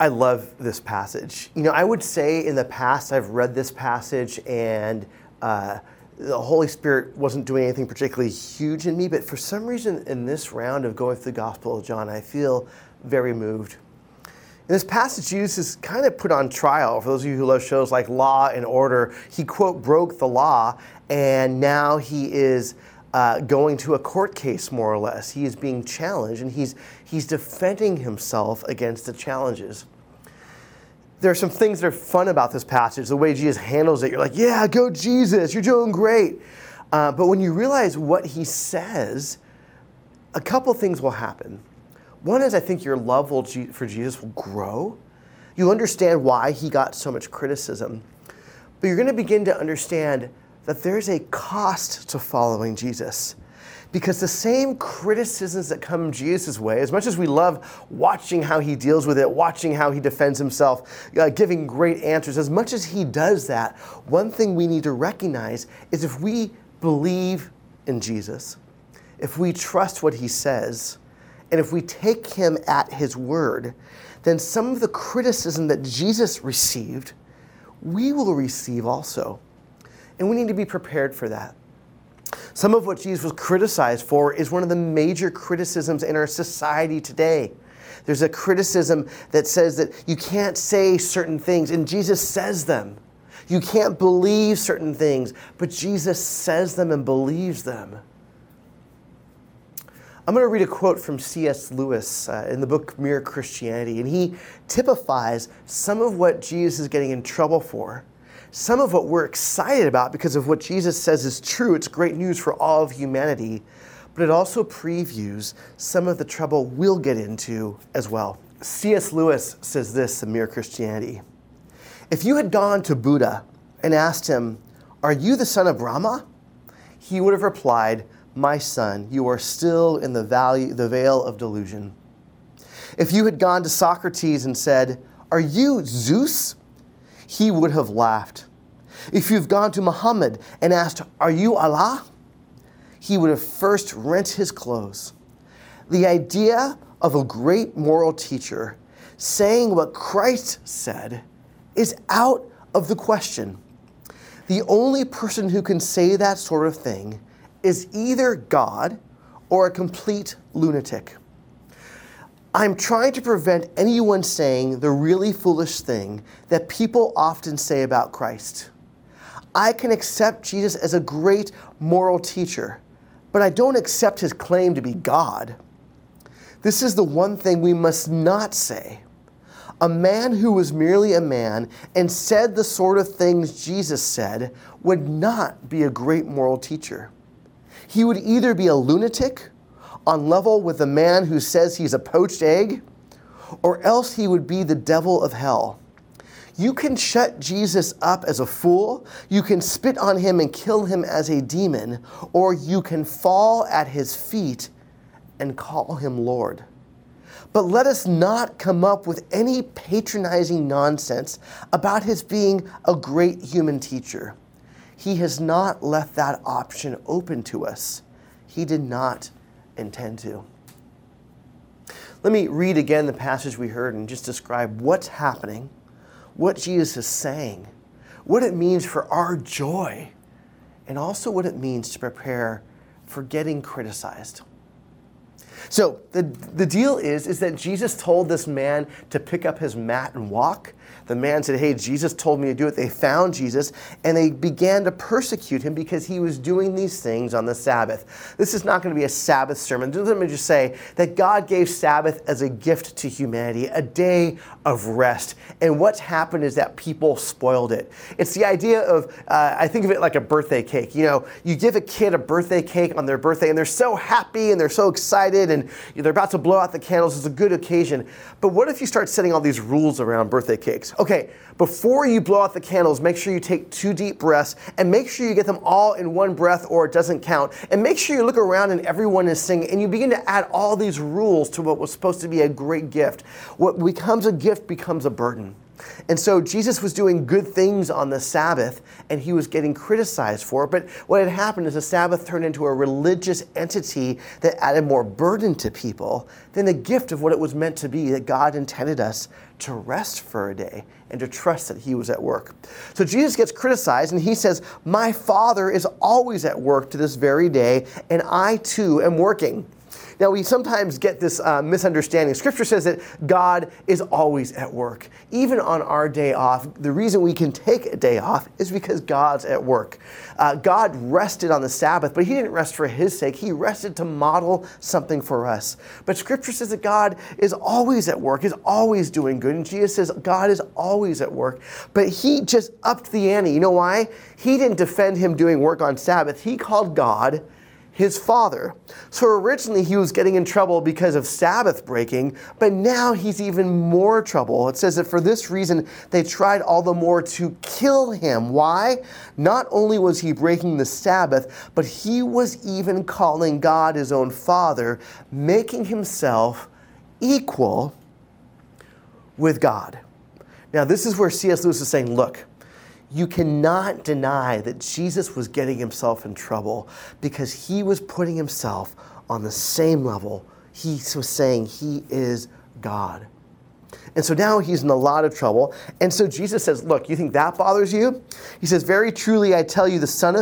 I love this passage. I would say in the past I've read this passage and the Holy Spirit wasn't doing anything particularly huge in me, but for some reason in this round of going through the Gospel of John, I feel very moved. In this passage, Jesus is kind of put on trial. For those of you who love shows like Law and Order, he, quote, broke the law, and now he is going to a court case, more or less. He is being challenged, and he's defending himself against the challenges. There are some things that are fun about this passage, the way Jesus handles it. You're like, yeah, go Jesus, you're doing great. But when you realize what he says, a couple things will happen. One is I think your love for Jesus will grow. You'll understand why he got so much criticism. But you're going to begin to understand that there's a cost to following Jesus. Because the same criticisms that come Jesus' way, as much as we love watching how he deals with it, watching how he defends himself, giving great answers, as much as he does that, one thing we need to recognize is if we believe in Jesus, if we trust what he says, and if we take him at his word, then some of the criticism that Jesus received, we will receive also. And we need to be prepared for that. Some of what Jesus was criticized for is one of the major criticisms in our society today. There's a criticism that says that you can't say certain things, and Jesus says them. You can't believe certain things, but Jesus says them and believes them. I'm going to read a quote from C.S. Lewis in the book Mere Christianity, and he typifies some of what Jesus is getting in trouble for. Some of what we're excited about because of what Jesus says is true. It's great news for all of humanity, but it also previews some of the trouble we'll get into as well. C.S. Lewis says this in Mere Christianity. If you had gone to Buddha and asked him, "Are you the son of Brahma?" he would have replied, "My son, you are still in the veil of delusion." If you had gone to Socrates and said, "Are you Zeus?" he would have laughed. If you've gone to Muhammad and asked, "Are you Allah?" he would have first rent his clothes. The idea of a great moral teacher saying what Christ said is out of the question. The only person who can say that sort of thing is either God or a complete lunatic. I'm trying to prevent anyone saying the really foolish thing that people often say about Christ. I can accept Jesus as a great moral teacher, but I don't accept his claim to be God. This is the one thing we must not say. A man who was merely a man and said the sort of things Jesus said would not be a great moral teacher. He would either be a lunatic on level with the man who says he's a poached egg, or else he would be the devil of hell. You can shut Jesus up as a fool, you can spit on him and kill him as a demon, or you can fall at his feet and call him Lord. But let us not come up with any patronizing nonsense about his being a great human teacher. He has not left that option open to us. He did not intend to. Let me read again the passage we heard and just describe what's happening, what Jesus is saying, what it means for our joy, and also what it means to prepare for getting criticized. So the deal is that Jesus told this man to pick up his mat and walk. The man said, "Hey, Jesus told me to do it." They found Jesus, and they began to persecute him because he was doing these things on the Sabbath. This is not going to be a Sabbath sermon. Let me just say that God gave Sabbath as a gift to humanity, a day of rest. And what's happened is that people spoiled it. It's the idea of, I think of it like a birthday cake. You give a kid a birthday cake on their birthday, and they're so happy, and they're so excited, and they're about to blow out the candles. It's a good occasion. But what if you start setting all these rules around birthday cakes? Okay, before you blow out the candles, make sure you take 2 deep breaths, and make sure you get them all in one breath or it doesn't count. And make sure you look around and everyone is singing, and you begin to add all these rules to what was supposed to be a great gift. What becomes a gift becomes a burden. And so Jesus was doing good things on the Sabbath, and he was getting criticized for it. But what had happened is the Sabbath turned into a religious entity that added more burden to people than the gift of what it was meant to be, that God intended us to rest for a day and to trust that he was at work. So Jesus gets criticized, and he says, my Father is always at work to this very day, and I too am working. Now, we sometimes get this misunderstanding. Scripture says that God is always at work. Even on our day off, the reason we can take a day off is because God's at work. God rested on the Sabbath, but he didn't rest for his sake. He rested to model something for us. But Scripture says that God is always at work, is always doing good. And Jesus says God is always at work. But he just upped the ante. You know why? He didn't defend him doing work on Sabbath. He called God his Father. So originally he was getting in trouble because of Sabbath breaking, but now he's even more trouble. It says that for this reason they tried all the more to kill him. Why? Not only was he breaking the Sabbath, but he was even calling God his own Father, making himself equal with God. Now this is where C.S. Lewis is saying, look, you cannot deny that Jesus was getting himself in trouble because he was putting himself on the same level. He was saying he is God. And so now he's in a lot of trouble. And so Jesus says, look, you think that bothers you? He says, very truly I tell you, the Son,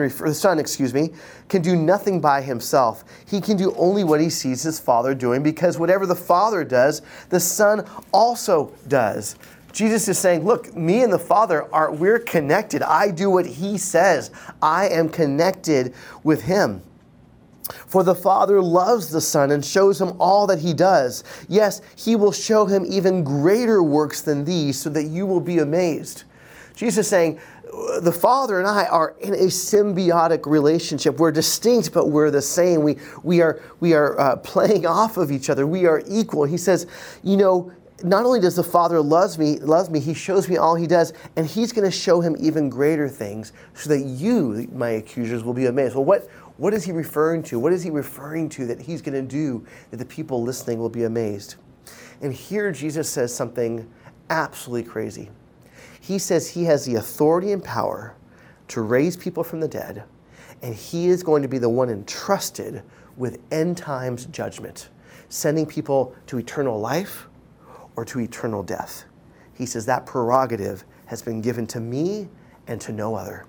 can do nothing by himself. He can do only what he sees his Father doing, because whatever the Father does, the Son also does. Jesus is saying, look, me and the Father, we're connected. I do what he says. I am connected with him. For the Father loves the Son and shows him all that he does. Yes, he will show him even greater works than these, so that you will be amazed. Jesus is saying, the Father and I are in a symbiotic relationship. We're distinct, but we're the same. We are playing off of each other. We are equal. He says, not only does the Father love me, he shows me all he does, and he's going to show him even greater things, so that you, my accusers, will be amazed. Well, what is he referring to? What is he referring to that he's going to do that the people listening will be amazed? And here Jesus says something absolutely crazy. He says he has the authority and power to raise people from the dead, and he is going to be the one entrusted with end times judgment, sending people to eternal life or to eternal death. He says that prerogative has been given to me and to no other.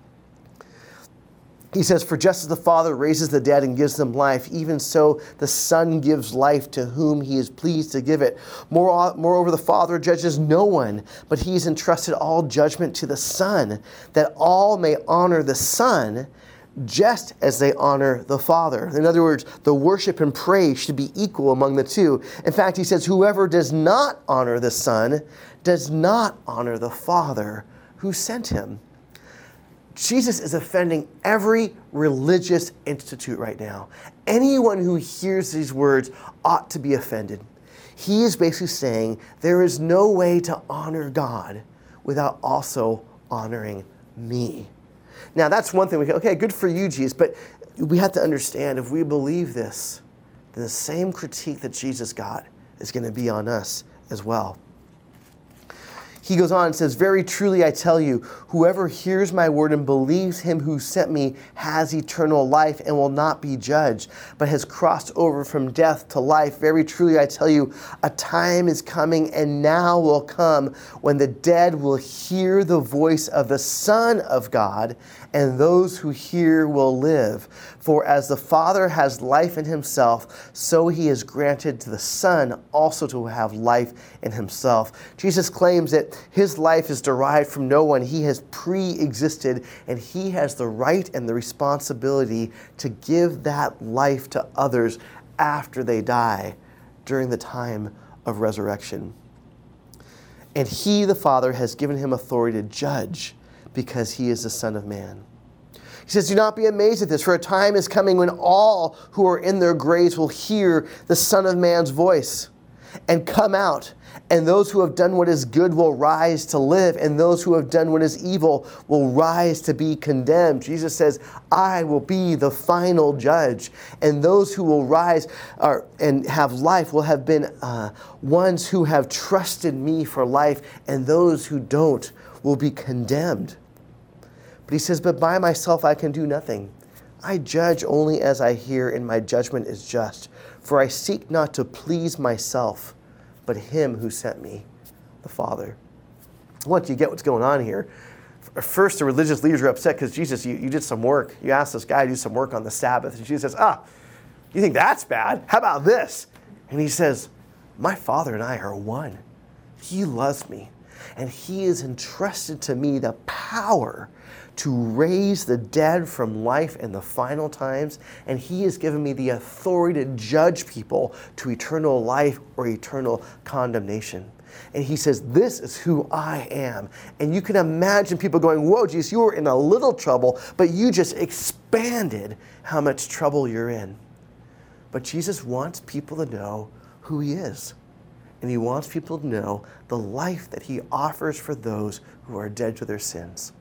He says, for just as the Father raises the dead and gives them life, even so the Son gives life to whom he is pleased to give it. Moreover, the Father judges no one, but he has entrusted all judgment to the Son, that all may honor the Son just as they honor the Father. In other words, the worship and praise should be equal among the two. In fact, he says, whoever does not honor the Son does not honor the Father who sent him. Jesus is offending every religious institute right now. Anyone who hears these words ought to be offended. He is basically saying there is no way to honor God without also honoring me. Now, that's one thing we go, okay, good for you, Jesus, but we have to understand, if we believe this, then the same critique that Jesus got is going to be on us as well. He goes on and says, very truly I tell you, whoever hears my word and believes him who sent me has eternal life and will not be judged, but has crossed over from death to life. Very truly I tell you, a time is coming and now will come when the dead will hear the voice of the Son of God, and those who hear will live. For as the Father has life in himself, so he has granted to the Son also to have life in himself. Jesus claims that his life is derived from no one. He has pre-existed, and he has the right and the responsibility to give that life to others after they die during the time of resurrection. And he, the Father, has given him authority to judge because he is the Son of Man. He says, do not be amazed at this, for a time is coming when all who are in their graves will hear the Son of Man's voice, and come out. And those who have done what is good will rise to live, and those who have done what is evil will rise to be condemned. Jesus says, I will be the final judge. And those who will rise and have life will have been ones who have trusted me for life, and those who don't will be condemned. But he says, but by myself I can do nothing. I judge only as I hear, and my judgment is just. For I seek not to please myself, but him who sent me, the Father. What do you get what's going on here? First, the religious leaders are upset because Jesus, you did some work. You asked this guy to do some work on the Sabbath. And Jesus says, you think that's bad? How about this? And he says, my Father and I are one. He loves me, and he has entrusted to me the power to raise the dead from life in the final times, and he has given me the authority to judge people to eternal life or eternal condemnation. And he says, this is who I am. And you can imagine people going, whoa, Jesus, you were in a little trouble, but you just expanded how much trouble you're in. But Jesus wants people to know who he is. And he wants people to know the life that he offers for those who are dead to their sins.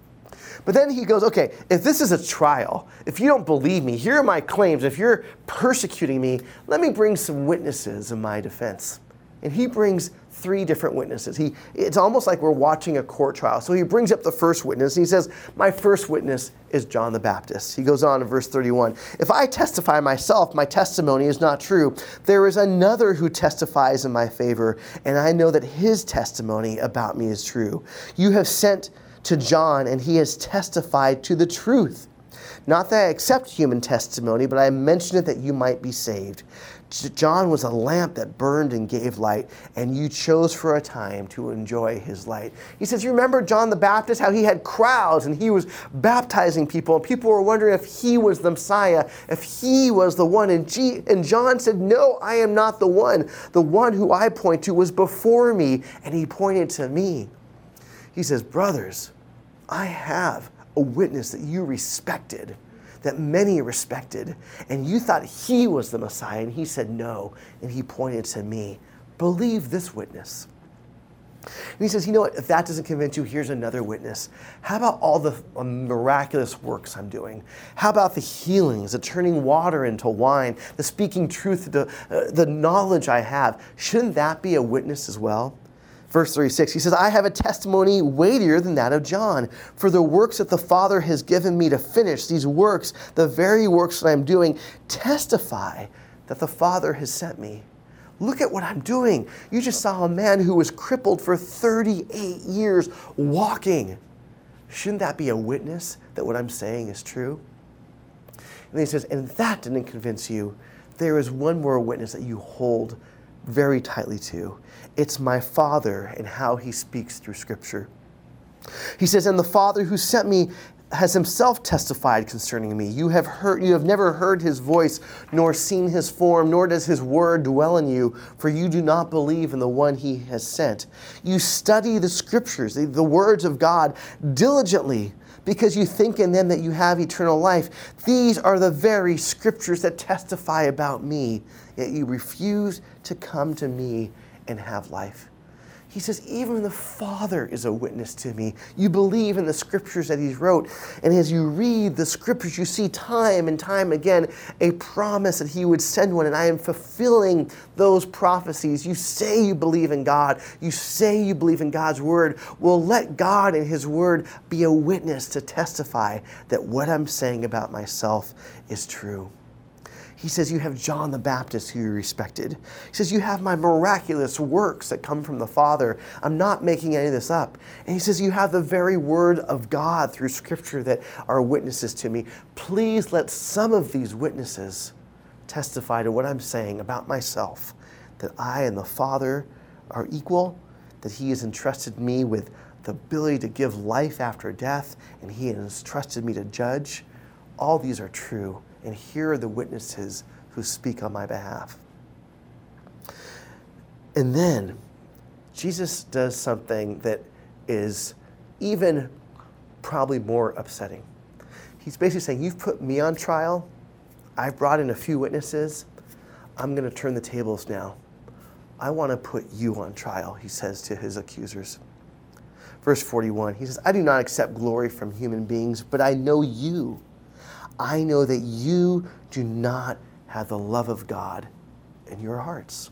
But then he goes, okay, if this is a trial, if you don't believe me, here are my claims. If you're persecuting me, let me bring some witnesses in my defense. And he brings 3 different witnesses. It's almost like we're watching a court trial. So he brings up the first witness. And he says, my first witness is John the Baptist. He goes on in verse 31. If I testify myself, my testimony is not true. There is another who testifies in my favor, and I know that his testimony about me is true. You have sent to John, and he has testified to the truth. Not that I accept human testimony, but I mention it that you might be saved. John was a lamp that burned and gave light, and you chose for a time to enjoy his light. He says, you remember John the Baptist, how he had crowds and he was baptizing people, and people were wondering if he was the Messiah, if he was the one. And John said, no, I am not the one. The one who I point to was before me, and he pointed to me. He says, brothers, I have a witness that you respected, that many respected, and you thought he was the Messiah, and he said no, and he pointed to me. Believe this witness. And he says, you know what, if that doesn't convince you, here's another witness. How about all the miraculous works I'm doing? How about the healings, the turning water into wine, the speaking truth, the knowledge I have? Shouldn't that be a witness as well? Verse 36, he says, I have a testimony weightier than that of John. For the works that the Father has given me to finish, these works, the very works that I'm doing, testify that the Father has sent me. Look at what I'm doing. You just saw a man who was crippled for 38 years walking. Shouldn't that be a witness that what I'm saying is true? And he says, and if that didn't convince you, there is one more witness that you hold very tightly to. It's my Father and how he speaks through Scripture. He says, and the Father who sent me has himself testified concerning me. You have never heard his voice, nor seen his form, nor does his word dwell in you, for you do not believe in the one he has sent. You study the Scriptures, the words of God, diligently, because you think in them that you have eternal life. These are the very Scriptures that testify about me, yet you refuse to come to me and have life. He says, even the Father is a witness to me. You believe in the Scriptures that he wrote. And as you read the Scriptures, you see time and time again a promise that he would send one. And I am fulfilling those prophecies. You say you believe in God. You say you believe in God's word. Well, let God and his word be a witness to testify that what I'm saying about myself is true. He says, you have John the Baptist who you respected. He says, you have my miraculous works that come from the Father. I'm not making any of this up. And he says, you have the very word of God through Scripture that are witnesses to me. Please let some of these witnesses testify to what I'm saying about myself, that I and the Father are equal, that he has entrusted me with the ability to give life after death, and he has entrusted me to judge. All these are true. And here are the witnesses who speak on my behalf. And then Jesus does something that is even probably more upsetting. He's basically saying, you've put me on trial. I've brought in a few witnesses. I'm going to turn the tables now. I want to put you on trial, he says to his accusers. Verse 41, he says, I do not accept glory from human beings, but I know you. I know that you do not have the love of God in your hearts.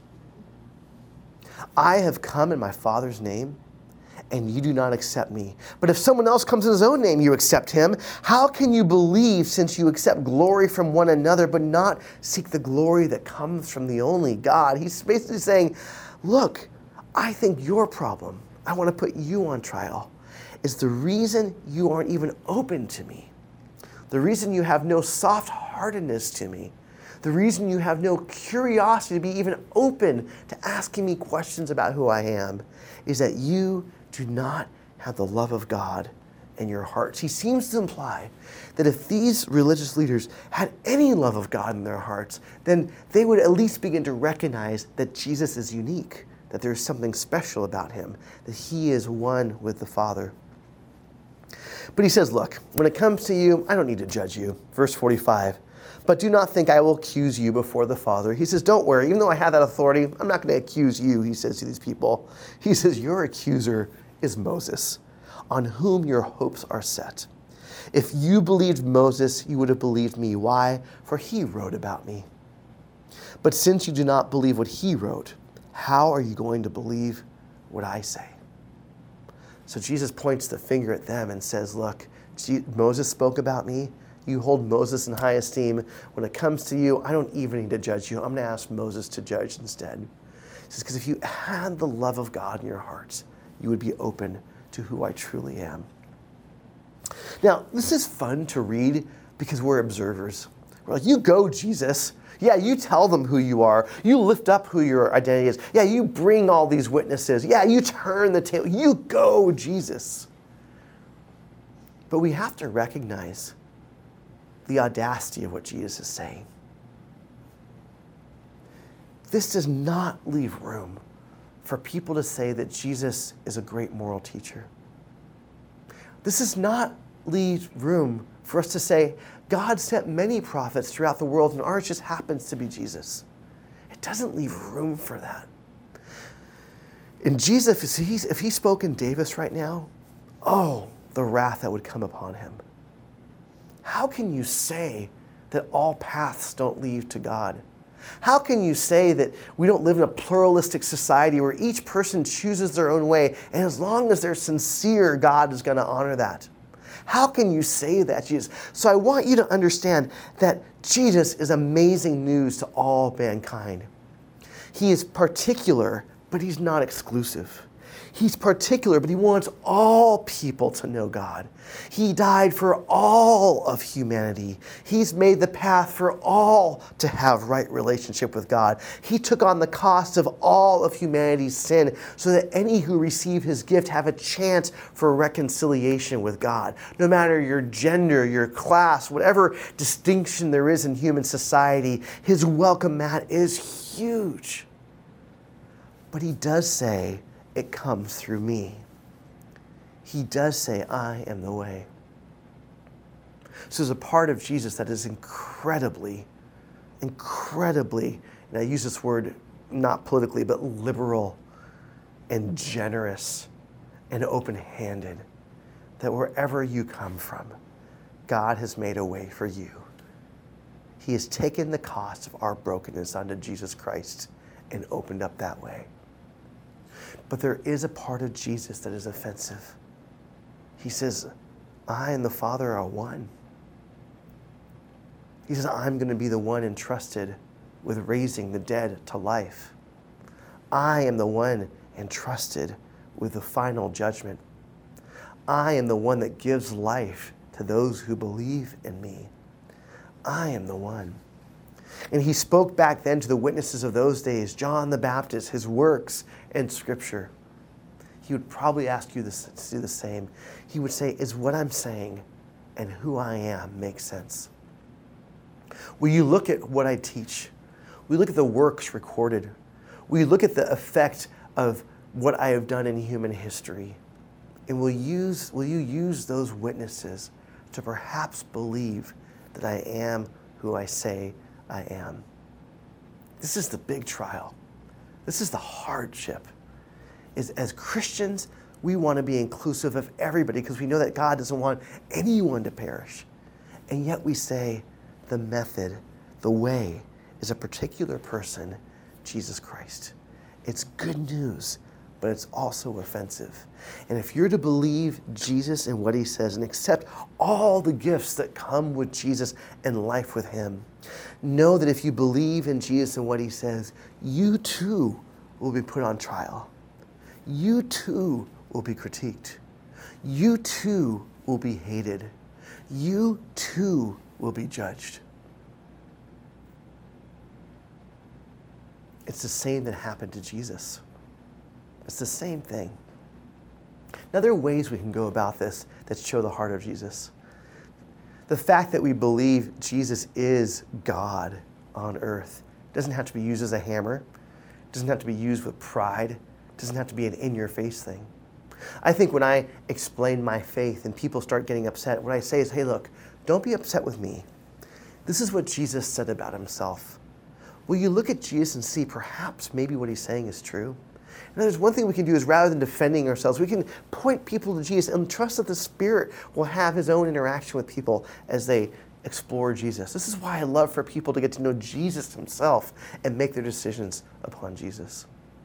I have come in my Father's name, and you do not accept me. But if someone else comes in his own name, you accept him. How can you believe, since you accept glory from one another, but not seek the glory that comes from the only God? He's basically saying, look, I think your problem, I want to put you on trial, is the reason you aren't even open to me. The reason you have no soft-heartedness to me. The reason you have no curiosity to be even open to asking me questions about who I am is that you do not have the love of God in your hearts. He seems to imply that if these religious leaders had any love of God in their hearts, then they would at least begin to recognize that Jesus is unique, that there's something special about him, that he is one with the Father. But he says, look, when it comes to you, I don't need to judge you. Verse 45, but do not think I will accuse you before the Father. He says, don't worry, even though I have that authority, I'm not going to accuse you, he says to these people. He says, your accuser is Moses, on whom your hopes are set. If you believed Moses, you would have believed me. Why? For he wrote about me. But since you do not believe what he wrote, how are you going to believe what I say? So Jesus points the finger at them and says, look, Moses spoke about me. You hold Moses in high esteem. When it comes to you, I don't even need to judge you. I'm going to ask Moses to judge instead. He says, because if you had the love of God in your hearts, you would be open to who I truly am. Now, this is fun to read because we're observers. We're like, you go, Jesus. Yeah, you tell them who you are. You lift up who your identity is. Yeah, you bring all these witnesses. Yeah, you turn the table. You go, Jesus. But we have to recognize the audacity of what Jesus is saying. This does not leave room for people to say that Jesus is a great moral teacher. This does not leave room for us to say, God sent many prophets throughout the world and ours just happens to be Jesus. It doesn't leave room for that. And Jesus, if he spoke in Davis right now, oh, the wrath that would come upon him. How can you say that all paths don't lead to God? How can you say that we don't live in a pluralistic society where each person chooses their own way, and as long as they're sincere, God is going to honor that? How can you say that, Jesus? So I want you to understand that Jesus is amazing news to all mankind. He is particular, but he's not exclusive. He's particular, but he wants all people to know God. He died for all of humanity. He's made the path for all to have right relationship with God. He took on the cost of all of humanity's sin so that any who receive his gift have a chance for reconciliation with God. No matter your gender, your class, whatever distinction there is in human society, his welcome mat is huge. But he does say, it comes through me. He does say, I am the way. So there's a part of Jesus that is incredibly, and I use this word not politically, but liberal and generous and open-handed, that wherever you come from, God has made a way for you. He has taken the cost of our brokenness onto Jesus Christ and opened up that way. But there is a part of Jesus that is offensive. He says, I and the Father are one. He says, I'm going to be the one entrusted with raising the dead to life. I am the one entrusted with the final judgment. I am the one that gives life to those who believe in me. I am the one. And he spoke back then to the witnesses of those days, John the Baptist, his works and Scripture. He would probably ask you to do the same. He would say, is what I'm saying and who I am make sense? Will you look at what I teach? Will you look at the works recorded? Will you look at the effect of what I have done in human history? And will you use those witnesses to perhaps believe that I am who I say I am? This is the big trial. This is the hardship. Is as Christians, we want to be inclusive of everybody because we know that God doesn't want anyone to perish. And yet we say the method, the way, is a particular person, Jesus Christ. It's good news, but it's also offensive. And if you're to believe Jesus and what he says and accept all the gifts that come with Jesus and life with him, know that if you believe in Jesus and what he says, you too will be put on trial. You too will be critiqued. You too will be hated. You too will be judged. It's the same that happened to Jesus. It's the same thing. Now, there are ways we can go about this that show the heart of Jesus. The fact that we believe Jesus is God on earth doesn't have to be used as a hammer. It doesn't have to be used with pride. It doesn't have to be an in-your-face thing. I think when I explain my faith and people start getting upset, what I say is, hey, look, don't be upset with me. This is what Jesus said about himself. Will you look at Jesus and see perhaps maybe what he's saying is true? And there's one thing we can do is rather than defending ourselves, we can point people to Jesus and trust that the Spirit will have his own interaction with people as they explore Jesus. This is why I love for people to get to know Jesus himself and make their decisions upon Jesus.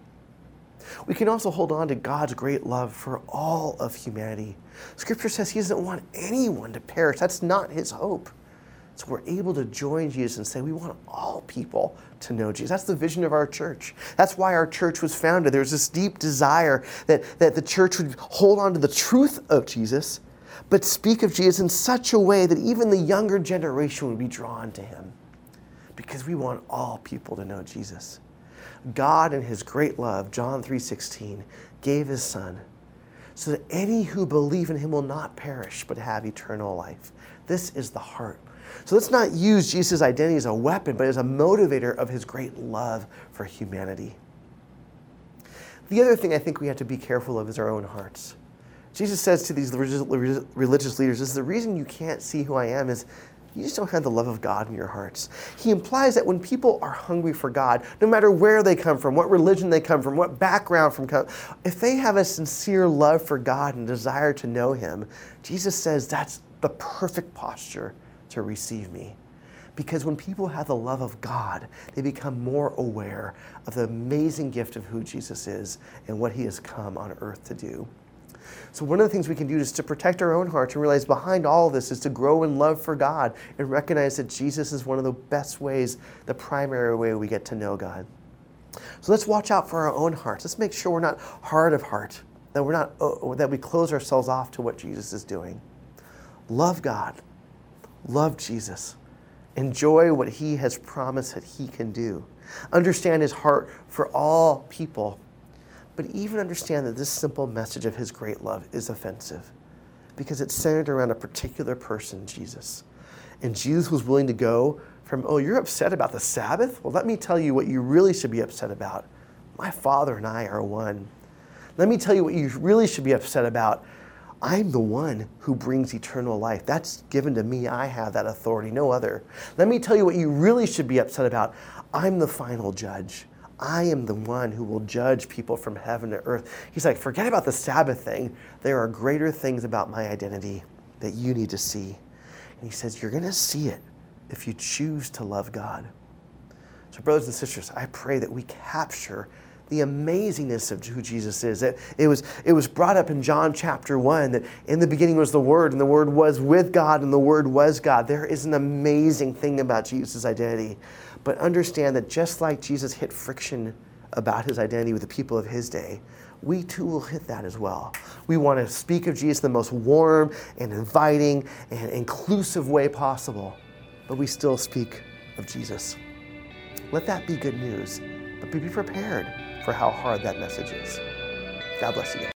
We can also hold on to God's great love for all of humanity. Scripture says he doesn't want anyone to perish. That's not his hope. So we're able to join Jesus and say we want all people to know Jesus. That's the vision of our church. That's why our church was founded. There's this deep desire that the church would hold on to the truth of Jesus, but speak of Jesus in such a way that even the younger generation would be drawn to him. Because we want all people to know Jesus. God in his great love, John 3:16, gave his son so that any who believe in him will not perish but have eternal life. This is the heart. So let's not use Jesus' identity as a weapon, but as a motivator of his great love for humanity. The other thing I think we have to be careful of is our own hearts. Jesus says to these religious leaders, this is the reason you can't see who I am is you just don't have the love of God in your hearts. He implies that when people are hungry for God, no matter where they come from, what religion they come from, what background if they have a sincere love for God and desire to know him, Jesus says that's the perfect posture to receive me. Because when people have the love of God, they become more aware of the amazing gift of who Jesus is and what he has come on earth to do. So one of the things we can do is to protect our own hearts and realize behind all of this is to grow in love for God and recognize that Jesus is one of the best ways, the primary way we get to know God. So let's watch out for our own hearts. Let's make sure we're not hard of heart, that we close ourselves off to what Jesus is doing. Love God. Love Jesus. Enjoy what he has promised that he can do. Understand his heart for all people. But even understand that this simple message of his great love is offensive because it's centered around a particular person, Jesus. And Jesus was willing to go from, oh, you're upset about the Sabbath? Well, let me tell you what you really should be upset about. My Father and I are one. Let me tell you what you really should be upset about. I'm the one who brings eternal life. That's given to me. I have that authority, no other. Let me tell you what you really should be upset about. I'm the final judge. I am the one who will judge people from heaven to earth. He's like, forget about the Sabbath thing. There are greater things about my identity that you need to see. And he says, you're going to see it if you choose to love God. So brothers and sisters, I pray that we capture the amazingness of who Jesus is. It was brought up in John chapter 1 that in the beginning was the Word, and the Word was with God, and the Word was God. There is an amazing thing about Jesus' identity. But understand that just like Jesus hit friction about his identity with the people of his day, we too will hit that as well. We want to speak of Jesus in the most warm and inviting and inclusive way possible, but we still speak of Jesus. Let that be good news, but be prepared for how hard that message is. God bless you.